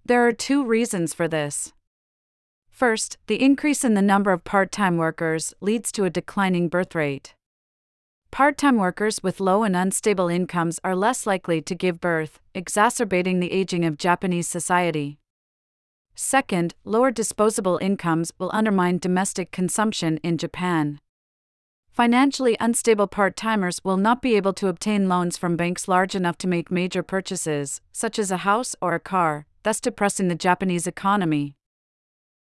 There are two reasons for this. First, the increase in the number of part-time workers leads to a declining birth rate. Part-time workers with low and unstable incomes are less likely to give birth, exacerbating the aging of Japanese society. Second, lower disposable incomes will undermine domestic consumption in Japan. Financially unstable part-timers will not be able to obtain loans from banks large enough to make major purchases, such as a house or a car, thus depressing the Japanese economy.